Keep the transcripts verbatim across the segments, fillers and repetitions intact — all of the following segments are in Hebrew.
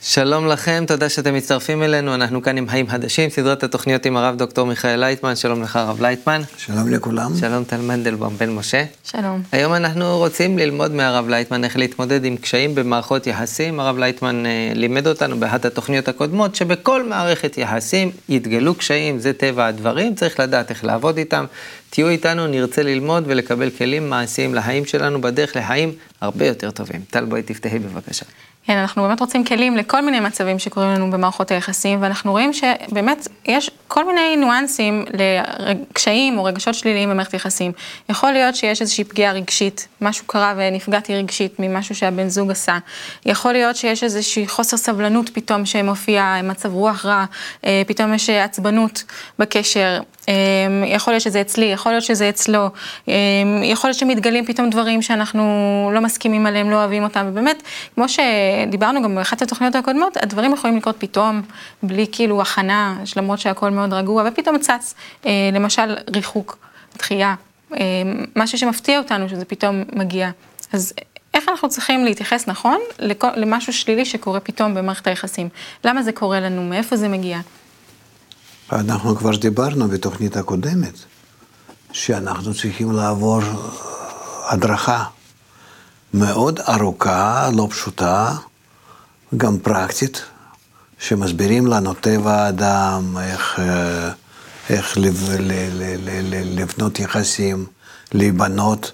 שלום לכם, תודה שאתם מצטרפים אלינו, אנחנו כאן עם חיים חדשים, סדרת התוכניות עם הרב דוקטור מיכאל לייטמן. שלום לך הרב לייטמן. שלום לכולם. שלום טל מנדלבאום בן משה. שלום. היום אנחנו רוצים ללמוד מהרב לייטמן איך להתמודד עם קשיים במערכות יחסים. הרב לייטמן לימד אותנו באחת התוכניות הקודמות שבכל מערכת יחסים יתגלו קשיים, זה טבע הדברים, צריך לדעת איך לעבוד איתם. תהיו איתנו, נרצה ללמוד ולקבל כלים מעשיים לחיים שלנו בדרך לחיים הרבה יותר טובים. טל, בואי תפתחי בבקשה. כן, אנחנו באמת רוצים כלים לכל מיני מצבים שקורים לנו במערכות היחסים, ואנחנו רואים שבאמת יש כל מיני ניואנסים לקשיים או רגשות שליליים במערכת יחסים. יכול להיות שיש איזושהי פגיעה רגשית, משהו קרה ונפגעתי רגשית ממשהו שהבן זוג עשה. יכול להיות שיש איזושהי חוסר סבלנות פתאום שמופיע, מצב רוח רע, פתאום יש עצבנות בקשר. יכול להיות שזה אצלי, יכול להיות שזה אצלו, יכול להיות שמתגלים פתאום דברים שאנחנו לא מסכימים עליהם, לא אוהבים אותם, ובאמת, כמו שדיברנו גם באחת התוכניות הקודמות, הדברים יכולים לקרות פתאום, בלי כאילו הכנה, למרות שהכל מאוד רגוע, ופתאום צץ, למשל ריחוק, דחייה, משהו שמפתיע אותנו שזה פתאום מגיע. אז איך אנחנו צריכים להתייחס נכון למשהו שלילי שקורה פתאום במערכת היחסים? למה זה קורה לנו? מאיפה זה מגיע? אנחנו כבר דיברנו בתוכנית הקודמת, שאנחנו צריכים לעבור הדרכה מאוד ארוכה, לא פשוטה, גם פרקטית, שמסבירים לנו טבע האדם, איך, איך לב, ל, ל, ל, ל, לבנות יחסים, להיבנות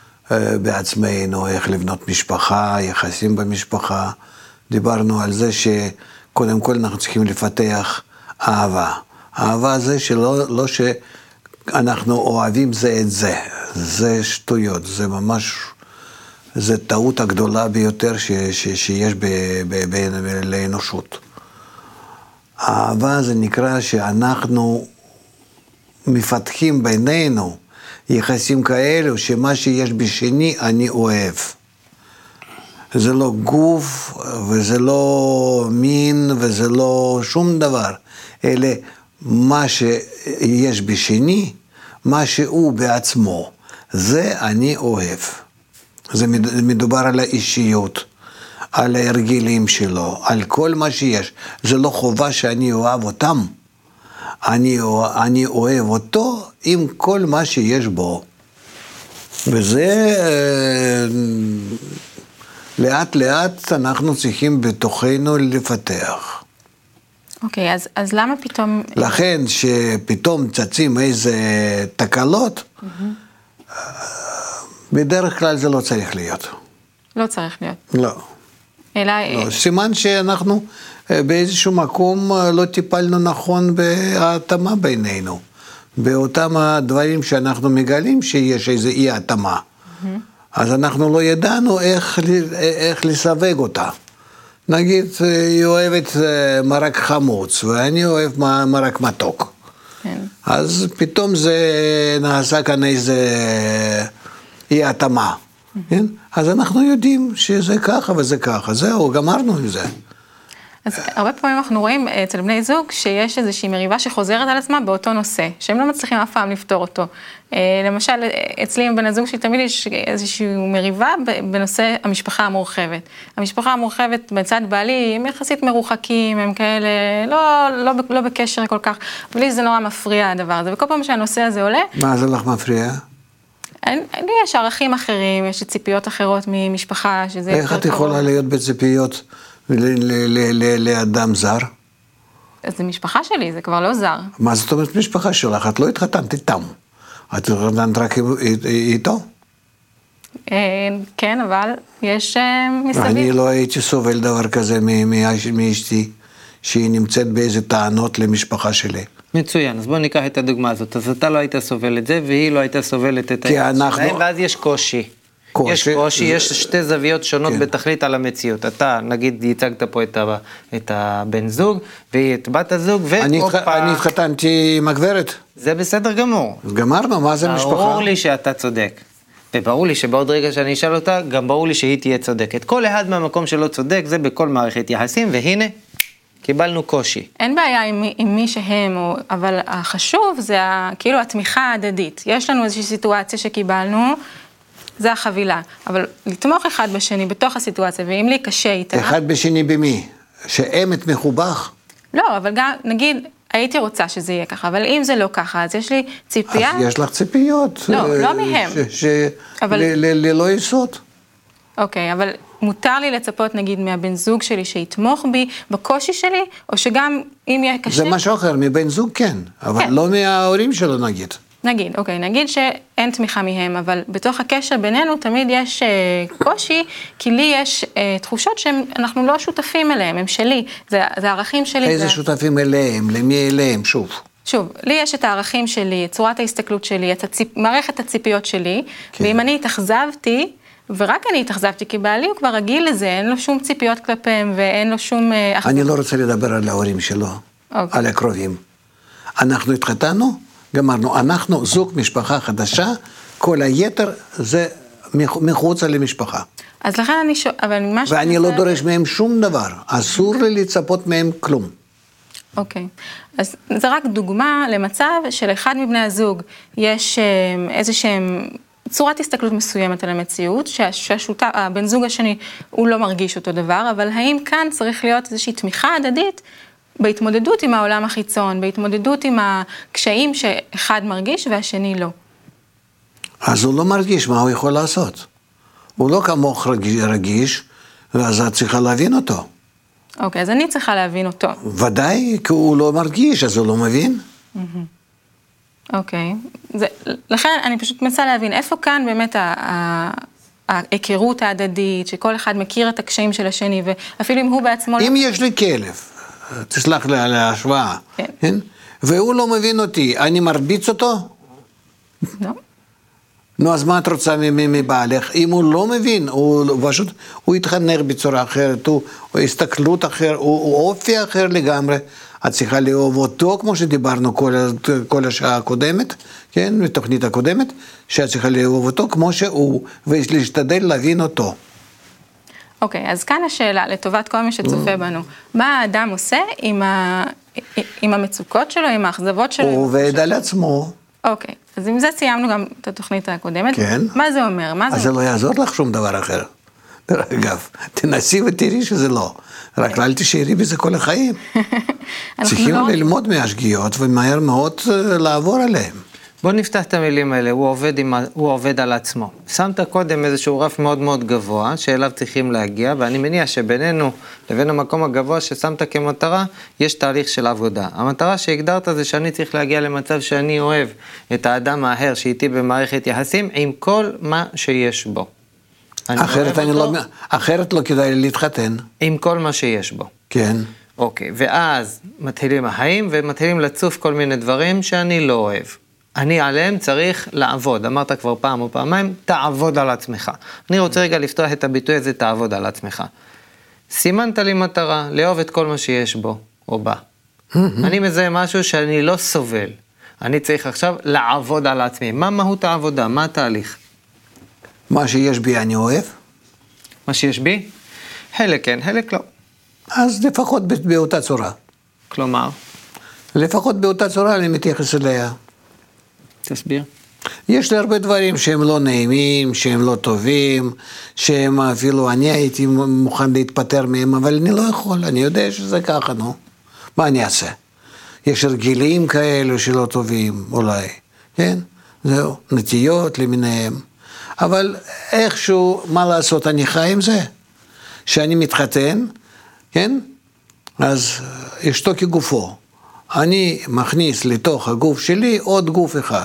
בעצמנו, איך לבנות משפחה, יחסים במשפחה. דיברנו על זה שקודם כל אנחנו צריכים לפתח אהבה. האהבה זה שלא לא שאנחנו אוהבים זה את זה, זה שטויות, זה ממש, זה טעות הגדולה ביותר ש, ש, שיש ב, ב, ב, ב, לאנושות. האהבה זה נקרא שאנחנו מפתחים בינינו יחסים כאלו שמה שיש בשני אני אוהב. זה לא גוף וזה לא מין וזה לא שום דבר, אלא מה שיש בשני, מה שהוא בעצמו, זה אני אוהב. זה מדובר על האישיות, על ההרגלים שלו, על כל מה שיש. זה לא חובה שאני אוהב אותם, אני, אני אוהב אותו עם כל מה שיש בו. וזה לאט לאט אנחנו צריכים בתוכנו לפתח. אוקיי, אז, אז למה פתאום... לכן שפתאום צצים איזה תקלות, mm-hmm. בדרך כלל זה לא צריך להיות. לא צריך להיות. לא. אלא... לא. סימן שאנחנו באיזשהו מקום לא טיפלנו נכון בהתאמה בינינו. באותם הדברים שאנחנו מגלים שיש איזו אי התאמה. Mm-hmm. אז אנחנו לא ידענו איך, איך לסווג אותה. נגיד, היא אוהבת מרק חמוץ, ואני אוהב מרק מתוק. כן. אז פתאום זה נעשה כאן איזה אי התאמה. כן? אז אנחנו יודעים שזה ככה וזה ככה. זהו, גמרנו עם זה. אז הרבה פעמים אנחנו רואים אצל בני זוג שיש איזושהי מריבה שחוזרת על עצמה באותו נושא, שהם לא מצליחים אף פעם לפתור אותו. למשל, אצלי עם בן הזוג שלי תמיד יש איזושהי מריבה בנושא המשפחה המורחבת. המשפחה המורחבת בצד בעלי הם יחסית מרוחקים, הם כאלה לא, לא, לא בקשר כל כך, ולי זה נורא מפריע הדבר הזה, וכל פעם שהנושא הזה עולה... מה זה לך מפריע? לי יש ערכים אחרים, יש ציפיות אחרות ממשפחה, שזה... איך את יכולה להיות בציפיות לאדם זר? אז זה משפחה שלי, זה כבר לא זר. מה זאת אומרת משפחה שלך? את לא התחתנת איתם. את התחתנת רק איתו? כן, אבל יש מסביב. אני לא הייתי סובל דבר כזה מאשתי, שהיא נמצאת באיזה טענות למשפחה שלי. מצוין, אז בואו ניקח את הדוגמה הזאת. אז אתה לא היית סובל את זה, והיא לא הייתה סובלת את היחס שלהם, ואז יש קושי. קושי. יש קושי, יש שתי זוויות שונות כן. בתכלית על המציאות. אתה, נגיד, ייצגת פה את, ה, את הבן זוג, והיא את בת הזוג, ואופה... אני התחתנתי עם הגברת. זה בסדר גמור. אז גמרנו, מה זה משפחה? ברור לי שאתה צודק. וברור לי שבעוד רגע שאני אשאל אותה, גם ברור לי שהיא תהיה צודקת. כל אחד מהמקום שלא צודק, זה בכל מערכת יחסים, והנה, קיבלנו קושי. אין בעיה עם, עם מי שהם, או, אבל החשוב זה כאילו התמיכה ההדדית. יש לנו איזושהי סיטואציה שקיבלנו, זה החבילה. אבל לתמוך אחד בשני בתוך הסיטואציה, ואם לי קשה איתה... אחד בשני במי? שאמת מחובך. לא, אבל גם, נגיד, הייתי רוצה שזה יהיה ככה, אבל אם זה לא ככה, אז יש לי ציפייה... אז יש לך ציפיות. לא, לא מהם. ללא יסוד. אוקיי, אבל מותר לי לצפות, נגיד, מהבן זוג שלי שיתמוך בי בקושי שלי, או שגם אם יהיה קשה... זה משהו אחר, מבן זוג כן, אבל לא מההורים שלו נגיד. נגיד, אוקיי, נגיד שאין תמיכה מהם, אבל בתוך הקשר בינינו תמיד יש קושי, כי לי יש תחושות שאנחנו לא שותפים אליהם, הם שלי, זה, זה הערכים שלי. איזה זה... שותפים אליהם, למי אליהם, שוב. שוב, לי יש את הערכים שלי, את צורת ההסתכלות שלי, את הציפ... מערכת הציפיות שלי, כן. ואם אני התאכזבתי, ורק אני התאכזבתי, כי בעלי הוא כבר רגיל לזה, אין לו שום ציפיות כלפיהם, ואין לו שום... אני לא רוצה לדבר על ההורים שלו, אוקיי. על הקרובים. אנחנו התחתנו, גמרנו, אנחנו זוג משפחה חדשה, כל היתר זה מחוצה למשפחה. אז לכן אני שואל, אבל מה ש... ואני לא דורש מהם שום דבר, אסור לי לצפות מהם כלום. אוקיי, אז זה רק דוגמה למצב שלאחד מבני הזוג יש איזה שהם צורת הסתכלות מסוימת על המציאות, שהשותף, הבן זוג השני הוא לא מרגיש אותו דבר, אבל האם כאן צריך להיות איזושהי תמיכה הדדית בהתמודדות עם העולם החיצון, בהתמודדות עם הקשיים שאחד מרגיש והשני לא. אז הוא לא מרגיש, מה הוא יכול לעשות? הוא לא כמוך רגיש, ואז את צריכה להבין אותו. אוקיי, אז אני צריכה להבין אותו. ודאי, כי הוא לא מרגיש, אז הוא לא מבין. אוקיי, זה, לכן אני פשוט מנסה להבין, איפה כאן באמת ההיכרות ההדדית, שכל אחד מכיר את הקשיים של השני, ואפילו אם הוא בעצמו... אם יש לי כלב, תסלח לי על ההשוואה, כן. כן? והוא לא מבין אותי, אני מרביץ אותו? לא. נו, אז מה את רוצה מבעלך? אם הוא לא מבין, הוא פשוט, הוא יתחנך בצורה אחרת, הוא, הוא הסתכלות אחר, הוא, הוא אופי אחר לגמרי. את צריכה לאהוב אותו, כמו שדיברנו כל, כל השעה הקודמת, כן, בתוכנית הקודמת, שאת צריכה לאהוב אותו כמו שהוא, ולהשתדל להבין אותו. אוקיי, אז כאן השאלה, לטובת כל מי שצופה בנו, מה האדם עושה עם, ה... עם המצוקות שלו, עם האכזבות שלו? הוא עובד על עצמו. אוקיי, אז עם זה סיימנו גם את התוכנית הקודמת. כן. מה זה אומר? מה אז זה... זה לא יעזור לך שום דבר אחר. אגב, תנסי ותראי שזה לא. רק אל תשארי בזה כל החיים. צריכים לא... ללמוד מהשגיאות ומהר מאוד לעבור עליהם. בוא נפתח את המילים האלה, הוא עובד, עם, הוא עובד על עצמו. שמת קודם איזשהו רף מאוד מאוד גבוה, שאליו צריכים להגיע, ואני מניח שבינינו לבין המקום הגבוה ששמת כמטרה, יש תהליך של עבודה. המטרה שהגדרת זה שאני צריך להגיע למצב שאני אוהב את האדם האחר שאיתי במערכת יחסים, עם כל מה שיש בו. אחרת, אני לא, אחרת לא כדאי להתחתן. עם כל מה שיש בו. כן. אוקיי, ואז מתחילים החיים, ומתחילים לצוף כל מיני דברים שאני לא אוהב. אני עליהם צריך לעבוד, אמרת כבר פעם או פעמיים, תעבוד על עצמך. אני רוצה רגע לפתוח את הביטוי הזה, תעבוד על עצמך. סימנת לי מטרה, לאהוב את כל מה שיש בו, או בה. אני מזהה משהו שאני לא סובל. אני צריך עכשיו לעבוד על עצמי. מה מהות העבודה? מה התהליך? מה שיש בי אני אוהב? מה שיש בי? חלק כן, חלק לא. אז לפחות באותה צורה. כלומר? לפחות באותה צורה אני מתייחס אליה. תסביר. יש לי הרבה דברים שהם לא נעימים, שהם לא טובים, שהם אפילו אני הייתי מוכן להתפטר מהם, אבל אני לא יכול, אני יודע שזה ככה, נו. מה אני אעשה? יש רגילים כאלו שלא טובים, אולי, כן? זהו, נטיות למיניהם. אבל איכשהו, מה לעשות, אני חי עם זה. שאני מתחתן, כן? אז אשתו כגופו. אני מכניס לתוך הגוף שלי עוד גוף אחד.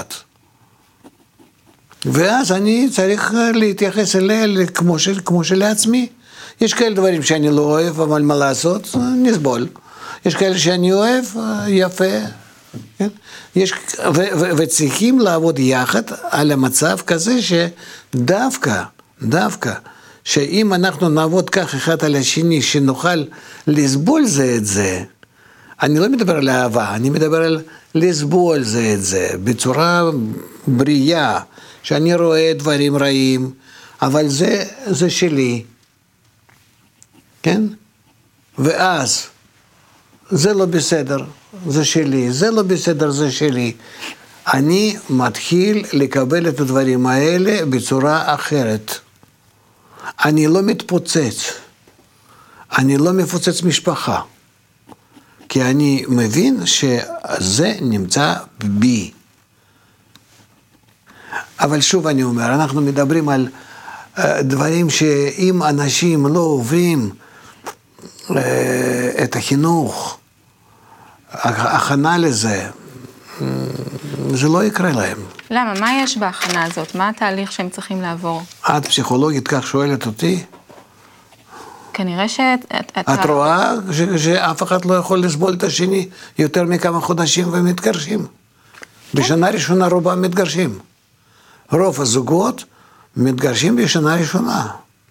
ואז אני צריך להתייחס אליה כמו, של, כמו שלעצמי. יש כאלה דברים שאני לא אוהב, אבל מה לעשות? נסבול. יש כאלה שאני אוהב, יפה. כן? יש, ו, ו, וצריכים לעבוד יחד על המצב כזה שדווקא, דווקא, שאם אנחנו נעבוד כך אחד על השני, שנוכל לסבול זה את זה, אני לא מדבר על אהבה, אני מדבר על לסבול זה את זה, בצורה בריאה, שאני רואה דברים רעים, אבל זה, זה שלי, כן? ואז, זה לא בסדר, זה שלי, זה לא בסדר, זה שלי. אני מתחיל לקבל את הדברים האלה בצורה אחרת. אני לא מתפוצץ. אני לא מפוצץ משפחה, כי אני מבין שזה נמצא בי. אבל שוב אני אומר, אנחנו מדברים על דברים שאם אנשים לא עוברים את החינוך, הכנה לזה, זה לא יקרה להם. למה? מה יש בהכנה הזאת? מה התהליך שהם צריכים לעבור? את פסיכולוגית כך שואלת אותי? כנראה שאת... את, את רואה ש, שאף אחד לא יכול לסבול את השני יותר מכמה חודשים ומתגרשים. בשנה ראשונה רובם מתגרשים. רוב הזוגות מתגרשים בשנה ראשונה.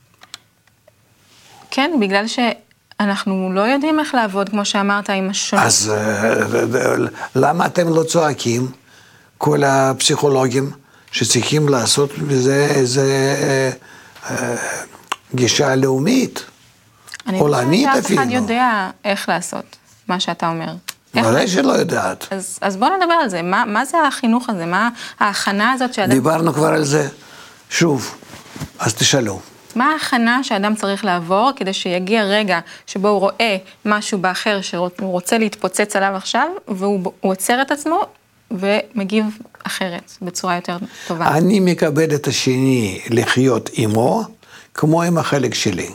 כן, בגלל שאנחנו לא יודעים איך לעבוד, כמו שאמרת, עם השונות. אז למה אתם לא צועקים, כל הפסיכולוגים, שצריכים לעשות בזה איזה גישה לאומית? אני חושבת שאף אחד יודע איך לעשות מה שאתה אומר. אולי שלא יודעת. אז, אז בוא נדבר על זה. מה, מה זה החינוך הזה? מה ההכנה הזאת שאדם... דיברנו כבר על זה. שוב, אז תשאלו. מה ההכנה שאדם צריך לעבור כדי שיגיע רגע שבו הוא רואה משהו באחר שהוא רוצה להתפוצץ עליו עכשיו, והוא עוצר את עצמו ומגיב אחרת, בצורה יותר טובה? אני מקבל את השני לחיות עמו, כמו עם החלק שלי.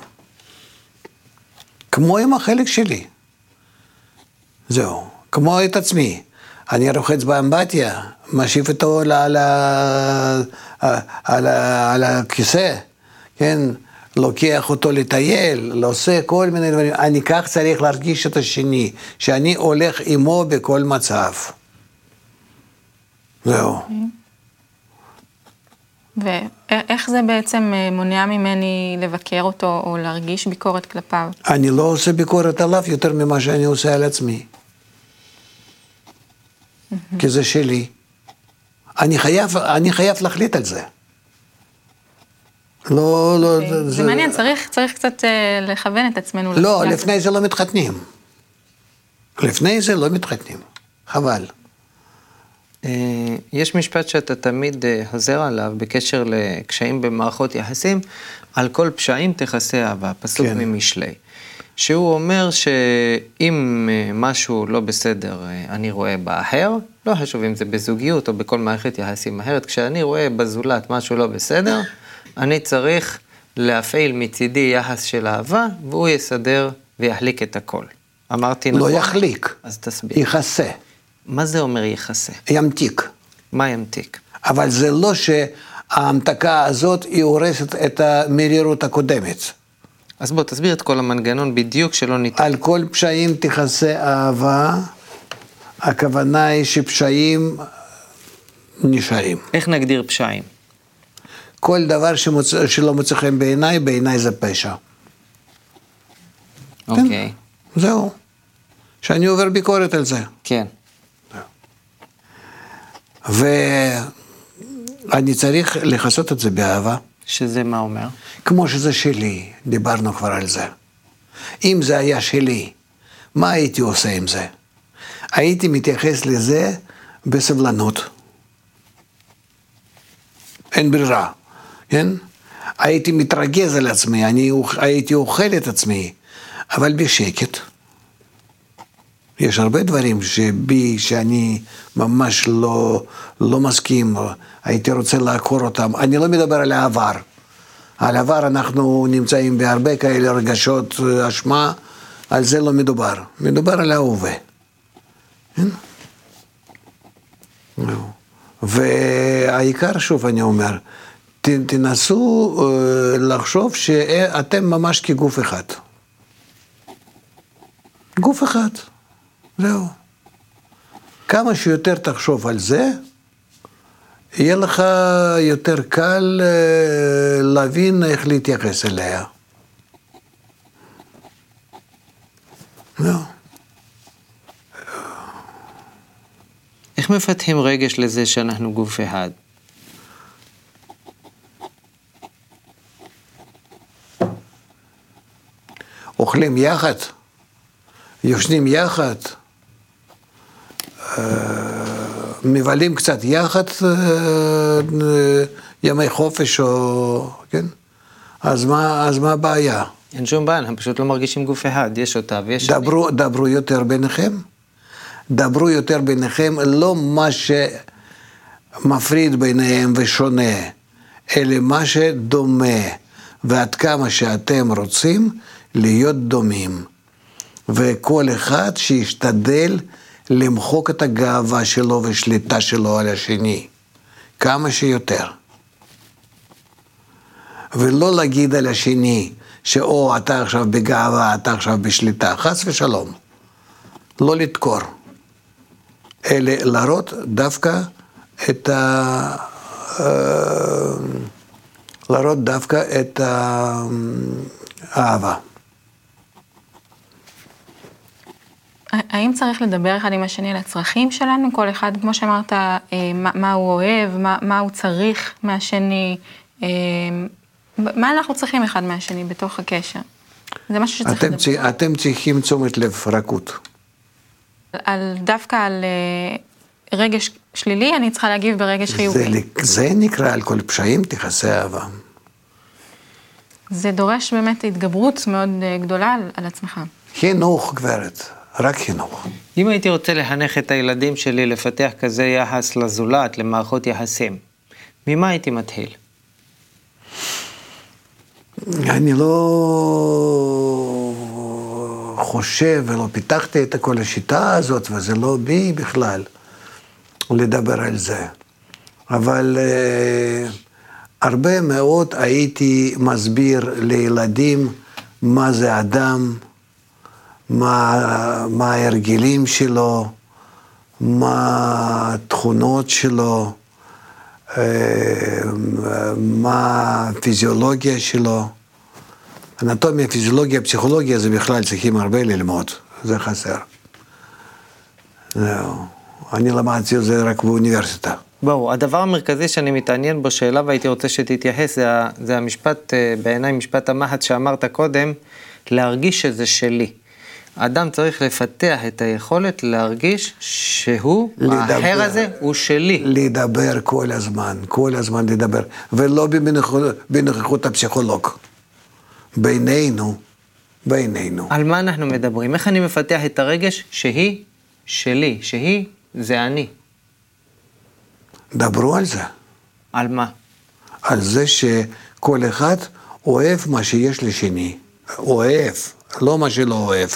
כמו עם החלק שלי. זהו, כמו את עצמי. אני רוחץ באמבטיה, משיב אותו על, על, על, על הכיסא, כן? לוקח אותו לטייל, לא עושה כל מיני דברים. אני כך צריך להרגיש את השני, שאני הולך עמו בכל מצב. זהו. ואיך זה בעצם מונע ממני לבקר אותו או להרגיש ביקורת כלפיו? אני לא עושה ביקורת עליו יותר ממה שאני עושה על עצמי. כי זה שלי. אני חייב, אני חייב להחליט על זה. לא, לא... זה, זה מעניין, צריך, צריך קצת לכוון את עצמנו. לא, לפני זה לא מתחתנים. לפני זה לא מתחתנים. חבל. יש משפט שאתה תמיד חוזר עליו בקשר לקשיים במערכות יחסים, על כל פשעים תכסה אהבה, פסוק כן. ממשלי. שהוא אומר שאם משהו לא בסדר אני רואה באחר, לא חשוב אם זה בזוגיות או בכל מערכת יחסים אחרת, כשאני רואה בזולת משהו לא בסדר, אני צריך להפעיל מצידי יחס של אהבה, והוא יסדר ויחליק את הכל. אמרתי נכון? לא יחליק, אז תסביר. יחסה. מה זה אומר יחסה? ימתיק. מה ימתיק? אבל זה לא שההמתקה הזאת היא הורסת את המרירות הקודמת. אז בוא, תסביר את כל המנגנון בדיוק שלא ניתן. על כל פשעים תכסה אהבה, הכוונה היא שפשעים נשארים. איך נגדיר פשעים? כל דבר שמוצ... שלא מוצא חן בעיניי, בעיניי זה פשע. אוקיי. כן? זהו. שאני עובר ביקורת על זה. כן. ואני צריך לחסות את זה באהבה. שזה מה אומר? כמו שזה שלי, דיברנו כבר על זה. אם זה היה שלי, מה הייתי עושה עם זה? הייתי מתייחס לזה בסבלנות. אין ברירה, כן? הייתי מתרגז על עצמי, אני הייתי אוכל את עצמי, אבל בשקט. יש הרבה דברים שבי, שאני ממש לא, לא מסכים, הייתי רוצה לעקור אותם. אני לא מדבר על העבר. על העבר אנחנו נמצאים בהרבה כאלה רגשות אשמה, על זה לא מדובר. מדובר על ההווה. והעיקר, שוב אני אומר, תנסו לחשוב שאתם ממש כגוף אחד. גוף אחד. זהו. כמה שיותר תחשוב על זה, יהיה לך יותר קל להבין איך להתייחס אליה. זהו. איך מפתחים רגש לזה שאנחנו גוף אחד? אוכלים יחד, יושנים יחד, מבלים קצת יחד ימי חופש או, כן? אז מה, אז מה הבעיה? אין שום בעיה, הם פשוט לא מרגישים גוף אחד, יש אותה ויש... דברו, דברו יותר ביניכם, דברו יותר ביניכם, לא מה שמפריד ביניהם ושונה, אלא מה שדומה, ועד כמה שאתם רוצים להיות דומים. וכל אחד שישתדל למחוק את הגאווה שלו ושליטה שלו על השני, כמה שיותר. ולא להגיד על השני, שאו אתה עכשיו בגאווה, אתה עכשיו בשליטה, חס ושלום. לא לתקור, אלא להראות דווקא את ה... להראות דווקא את האהבה. האם צריך לדבר אחד עם השני על הצרכים שלנו? כל אחד, כמו שאמרת, מה, מה הוא אוהב, מה, מה הוא צריך מהשני, מה אנחנו צריכים אחד מהשני בתוך הקשר? זה משהו שצריך אתם, לדבר. אתם צריכים תשומת לב, רכות. על, דווקא על רגש שלילי, אני צריכה להגיב ברגש חיובי. זה, זה נקרא על כל פשעים תכסה אהבה. זה דורש באמת התגברות מאוד גדולה על, על עצמך. חינוך, גברת, רק חינוך. אם הייתי רוצה לחנך את הילדים שלי לפתח כזה יחס לזולת, למערכות יחסים, ממה הייתי מתחיל? אני לא חושב ולא פיתחתי את כל השיטה הזאת, וזה לא בי בכלל לדבר על זה. אבל uh, הרבה מאוד הייתי מסביר לילדים מה זה אדם, מה, מה ההרגלים שלו, מה התכונות שלו, מה הפיזיולוגיה שלו. אנטומיה, פיזיולוגיה, פסיכולוגיה, זה בכלל צריכים הרבה ללמוד, זה חסר. זהו. אני למדתי את זה רק באוניברסיטה. ברור, הדבר המרכזי שאני מתעניין בו שאלה והייתי רוצה שתתייחס, זה, זה המשפט, בעיניי משפט המחץ שאמרת קודם, להרגיש שזה שלי. האדם צריך לפתח את היכולת להרגיש שהוא, לדבר, האחר הזה, הוא שלי. לדבר כל הזמן, כל הזמן לדבר, ולא בנוכחות, בנוכחות הפסיכולוג. בינינו, בינינו. על מה אנחנו מדברים? איך אני מפתח את הרגש שהיא שלי, שהיא זה אני? דברו על זה. על מה? על זה שכל אחד אוהב מה שיש לשני. אוהב, לא מה שלא אוהב.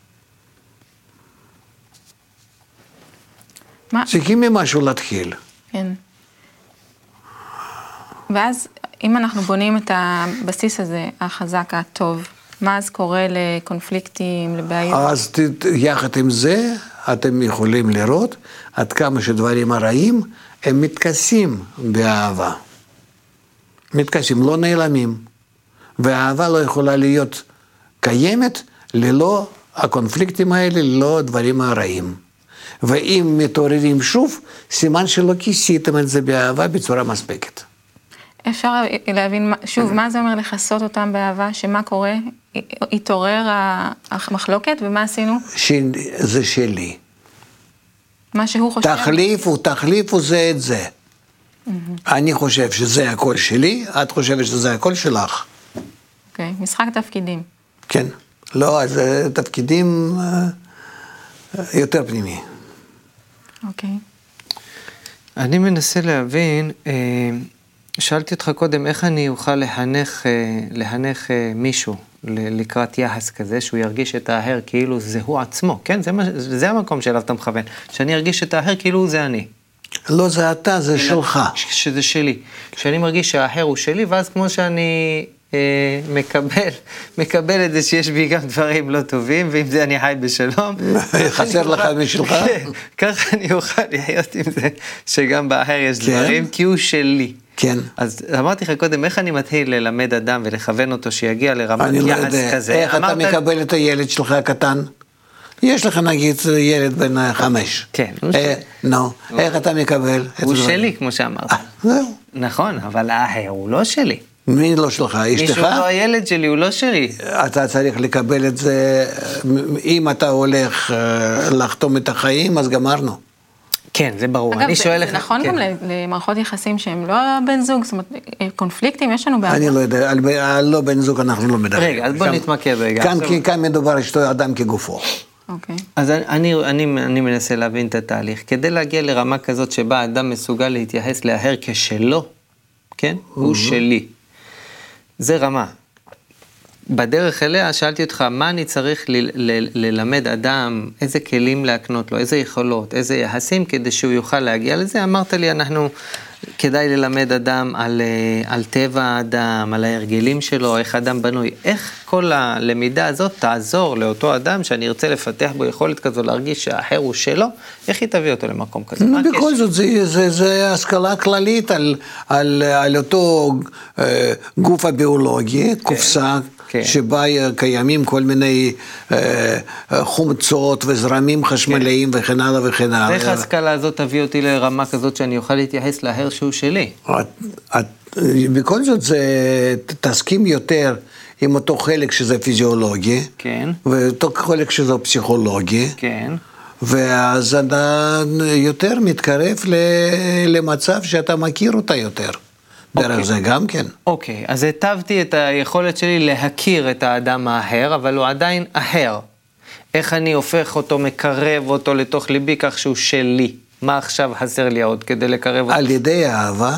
מה? צריכים ממשהו להתחיל. כן. ואז, אם אנחנו בונים את הבסיס הזה, החזק, הטוב, מה אז קורה לקונפליקטים, לבעיות? אז יחד עם זה, אתם יכולים לראות עד כמה שדברים הרעים, הם מתכסים באהבה. מתכסים, לא נעלמים. והאהבה לא יכולה להיות קיימת ללא הקונפליקטים האלה, ללא הדברים הרעים. ואם מתעוררים שוב, סימן שלא כיסיתם את זה באהבה בצורה מספקת. אפשר להבין שוב, מה זה אומר לחסות אותם באהבה, שמה קורה? התעורר המחלוקת, ומה עשינו? זה שלי. מה שהוא חושב? תחליפו, תחליפו זה את זה. אני חושב שזה הכל שלי, את חושבת שזה הכל שלך. אוקיי, משחק תפקידים. כן. לא, אז תפקידים יותר פנימי. אוקיי. אני מנסה להבין, שאלתי אותך קודם, איך אני אוכל לחנך, לחנך מישהו לקראת יחס כזה, שהוא ירגיש את האחר כאילו זה הוא עצמו, כן? זה, זה המקום שאליו אתה מכוון, שאני ארגיש את האחר כאילו זה אני. לא זה אתה, זה שלך. שזה שלי. שאני מרגיש שהאחר הוא שלי, ואז כמו שאני אה, מקבל, מקבל את זה שיש בי גם דברים לא טובים, ועם זה אני חי בשלום. חסר לך משלך? כן, ככה אני אוכל לחיות עם זה, שגם באחר יש דברים, כי הוא שלי. כן. אז אמרתי לך קודם, איך אני מתחיל ללמד אדם ולכוון אותו שיגיע לרמת יחס כזה? איך אתה מקבל את הילד שלך הקטן? יש לך נגיד ילד בן חמש. כן. נו, איך אתה מקבל? הוא שלי, כמו שאמרת. זהו. נכון, אבל האחר הוא לא שלי. מי לא שלך? אשתך? מישהו לא הילד שלי, הוא לא שלי. אתה צריך לקבל את זה, אם אתה הולך לחתום את החיים, אז גמרנו. כן, זה ברור. אגב, אני זה, שואל זה לך... נכון כן. גם למערכות יחסים שהם לא בן זוג, זאת אומרת, קונפליקטים יש לנו בעבר. אני לא יודע, על, על לא בן זוג אנחנו לא מדברים. רגע, אז בוא כאן, נתמקד רגע. כאן, עכשיו... כאן מדובר אשתו אדם כגופו. אוקיי. אז אני, אני, אני מנסה להבין את התהליך. כדי להגיע לרמה כזאת שבה אדם מסוגל להתייחס לאחר כשלו, כן? הוא שלי. זה רמה. בדרך אליה שאלתי אותך, מה אני צריך ל- ל- ללמד אדם, איזה כלים להקנות לו, איזה יכולות, איזה יחסים, כדי שהוא יוכל להגיע לזה. אמרת לי, אנחנו, כדאי ללמד אדם על, על טבע האדם, על ההרגלים שלו, איך אדם בנוי. איך כל הלמידה הזאת תעזור לאותו אדם שאני ארצה לפתח בו יכולת כזו להרגיש שהאחר הוא שלו, איך היא תביא אותו למקום כזה? בכל זאת, זה, זה, זה השכלה כללית על, על, על אותו אה, גוף הביולוגי, קופסה, כן. שבה קיימים כל מיני אה, חומצות וזרמים חשמליים כן. וכן הלאה וכן הלאה. ואיך ההשכלה הזאת תביא אותי לרמה כזאת שאני אוכל להתייחס לאחר שהוא שלי? את, את, בכל זאת, זה, תסכים יותר עם אותו חלק שזה פיזיולוגי, כן. ואותו חלק שזה פסיכולוגי. כן. ואז אתה יותר מתקרב למצב שאתה מכיר אותה יותר. דרך Okay. זה גם כן. אוקיי, okay, אז הטבתי את היכולת שלי להכיר את האדם האחר, אבל הוא עדיין אחר. איך אני הופך אותו, מקרב אותו לתוך ליבי כך שהוא שלי? מה עכשיו חסר לי עוד כדי לקרב אותו? על ידי אהבה.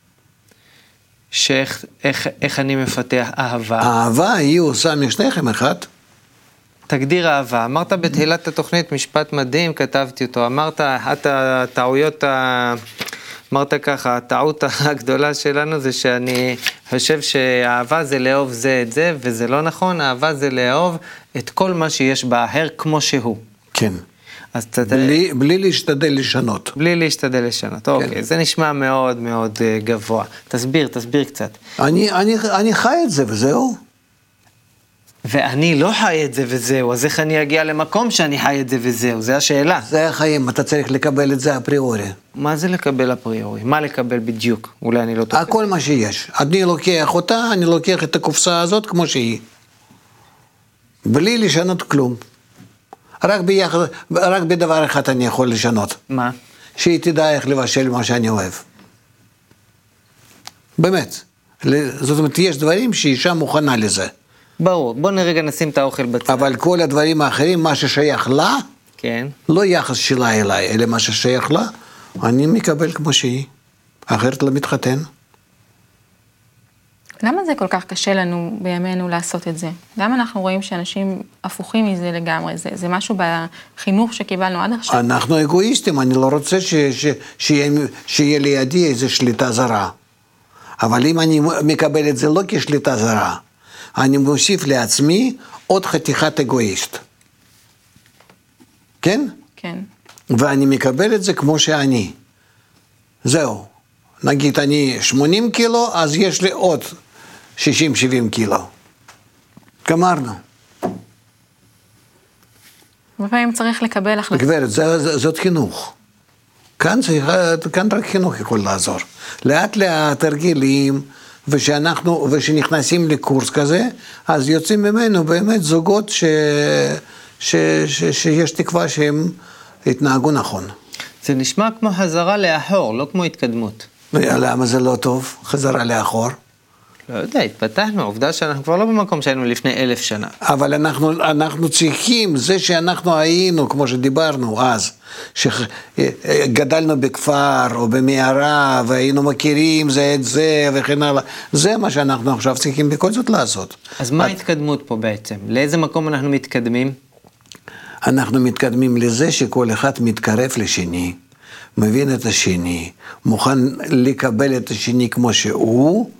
שאיך איך, איך אני מפתח אהבה? אהבה היא עושה משניכם אחד. תגדיר אהבה. אמרת בתחילת התוכנית משפט מדהים, כתבתי אותו. אמרת, אחת הטעויות ה... אמרת ככה, הטעות הגדולה שלנו זה שאני חושב שאהבה זה לאהוב זה את זה, וזה לא נכון, אהבה זה לאהוב את כל מה שיש באחר כמו שהוא. כן. אז אתה... בלי, בלי להשתדל לשנות. בלי להשתדל לשנות, כן. אוקיי, זה נשמע מאוד מאוד uh, גבוה. תסביר, תסביר קצת. אני, אני, אני חי את זה וזהו. ואני לא חי את זה וזהו, אז איך אני אגיע למקום שאני חי את זה וזהו? זה השאלה. זה החיים, אתה צריך לקבל את זה אפריורי. מה זה לקבל אפריורי? מה לקבל בדיוק? אולי אני לא תוקף. הכל מה שיש. אני לוקח אותה, אני לוקח את הקופסה הזאת כמו שהיא. בלי לשנות כלום. רק, ביחד, רק בדבר אחד אני יכול לשנות. מה? שהיא תדע איך לבשל מה שאני אוהב. באמת. זאת אומרת, יש דברים שאישה מוכנה לזה. ברור, בוא נרגע נשים את האוכל בצד. אבל כל הדברים האחרים, מה ששייך לה, כן. לא יחס שלה אליי, אלא מה ששייך לה, אני מקבל כמו שהיא. אחרת לא מתחתן. למה זה כל כך קשה לנו בימינו לעשות את זה? למה אנחנו רואים שאנשים הפוכים מזה לגמרי? זה, זה משהו בחינוך שקיבלנו עד עכשיו? אנחנו אגואיסטים, אני לא רוצה ש, ש, שיהיה, שיהיה לידי איזו שליטה זרה. אבל אם אני מקבל את זה לא כשליטה זרה, אני מוסיף לעצמי עוד חתיכת אגואיסט. כן? כן. ואני מקבל את זה כמו שאני. זהו. נגיד אני שמונים קילו, אז יש לי עוד שישים שבעים קילו. גמרנו. לפעמים צריך לקבל החלטה. גברת, זה, זאת חינוך. כאן, כאן רק חינוך יכול לעזור. לאט לאט תרגילים, ושאנחנו, ושנכנסים לקורס כזה, אז יוצאים ממנו באמת זוגות ש, ש, ש, שיש תקווה שהם התנהגו נכון. זה נשמע כמו חזרה לאחור, לא כמו התקדמות. למה זה לא טוב? חזרה לאחור? לא יודע, התפתחנו, העובדה שאנחנו כבר לא במקום שהיינו לפני אלף שנה. אבל אנחנו, אנחנו צריכים, זה שאנחנו היינו, כמו שדיברנו אז, שגדלנו בכפר או במערה, והיינו מכירים זה את זה וכן הלאה, זה מה שאנחנו עכשיו צריכים בכל זאת לעשות. אז מה ההתקדמות פה בעצם? לאיזה מקום אנחנו מתקדמים? אנחנו מתקדמים לזה שכל אחד מתקרב לשני, מבין את השני, מוכן לקבל את השני כמו שהוא,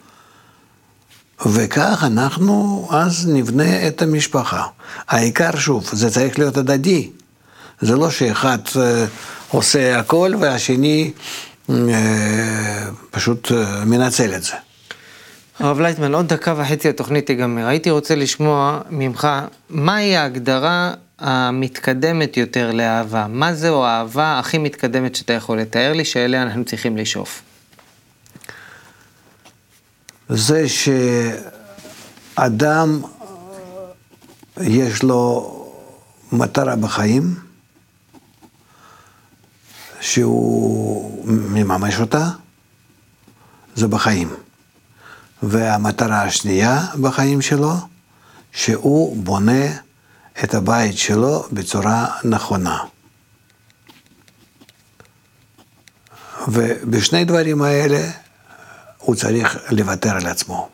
וכך אנחנו אז נבנה את המשפחה. העיקר שוב, זה צריך להיות הדדי. זה לא שאחד אה, עושה הכל והשני אה, פשוט אה, מנצל את זה. הרב לייטמן, עוד דקה וחצי התוכנית תיגמר. הייתי רוצה לשמוע ממך, מהי ההגדרה המתקדמת יותר לאהבה? מה זו האהבה הכי מתקדמת שאתה יכול לתאר לי, שאליה אנחנו צריכים לשאוף? זה שאדם יש לו מטרה בחיים, שהוא מממש אותה, זה בחיים. והמטרה השנייה בחיים שלו, שהוא בונה את הבית שלו בצורה נכונה. ובשני דברים האלה הוא צריך לוותר על עצמו.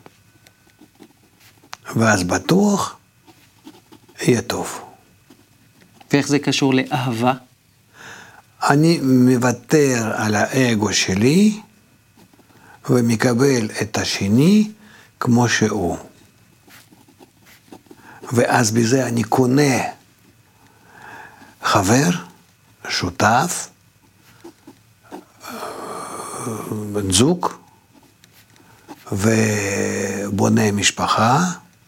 ואז בטוח יהיה טוב. ואיך זה קשור לאהבה? אני מוותר על האגו שלי ומקבל את השני כמו שהוא. ואז בזה אני קונה חבר, שותף, בן זוג, ובונה משפחה,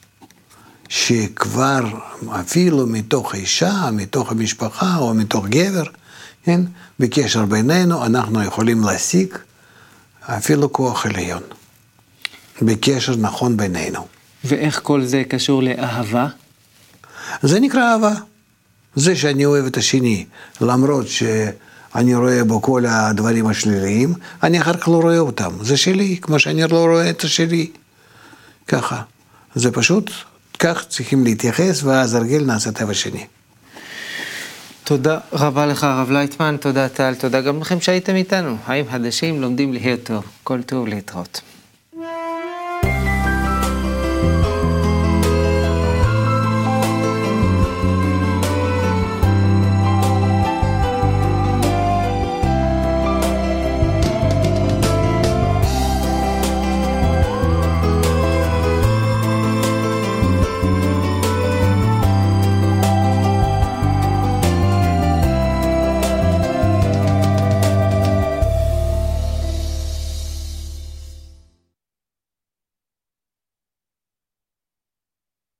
שכבר אפילו מתוך אישה, מתוך המשפחה או מתוך גבר, כן? בקשר בינינו אנחנו יכולים להשיג אפילו כוח עליון. בקשר נכון בינינו. ואיך כל זה קשור לאהבה? זה נקרא אהבה. זה שאני אוהב את השני, למרות שאני רואה בו כל הדברים השליליים, אני אחר כך לא רואה אותם. זה שלי, כמו שאני לא רואה את השלי. ככה. זה פשוט, כך צריכים להתייחס, ואז הרגל נעשה טבע שני. תודה רבה לך הרב לייטמן, תודה טל, תודה גם לכם שהייתם איתנו. האם חדשים לומדים להיות טוב. כל טוב להתראות.